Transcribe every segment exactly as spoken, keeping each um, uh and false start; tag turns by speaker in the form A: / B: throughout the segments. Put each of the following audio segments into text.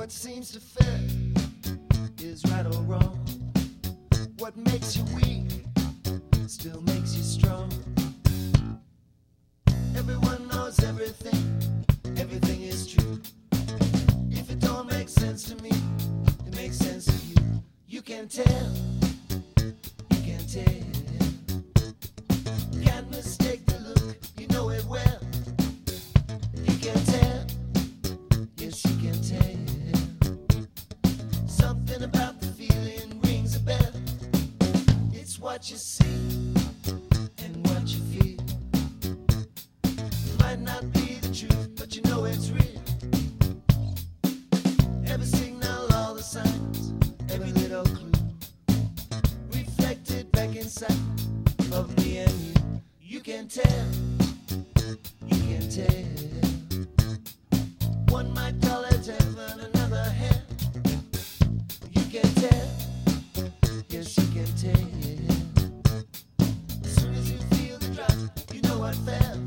A: What seems to fit is right or wrong. What makes you weak still makes you strong. Everyone knows everything, everything is true. If it don't make sense to me, it makes sense to you. You can tell, you can tell. Can't mistake the look, you know it well. You can tell, yes you can tell. Something about the feeling rings a bell. It's what you see and what you feel. Might not be the truth, but you know it's real. Every signal, all the signs, every little clue reflected back inside of me and you. You can tell, you can tell. One might call it heaven, another hell. You can tell, yes you can tell. As soon as you feel the drop, you know what fell.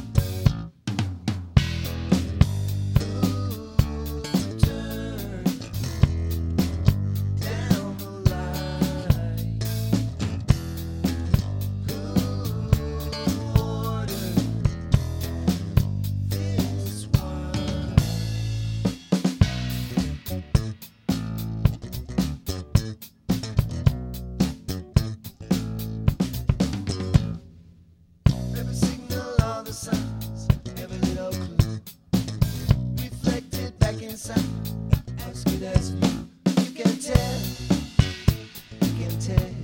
A: Signs, every little clue reflected back inside, as good as you. You can tell, you can tell.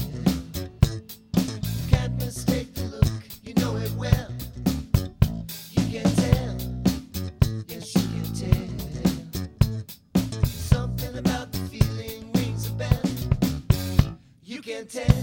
A: Can't mistake the look, you know it well. You can tell, yes you can tell. Something about the feeling rings a bell. You can tell.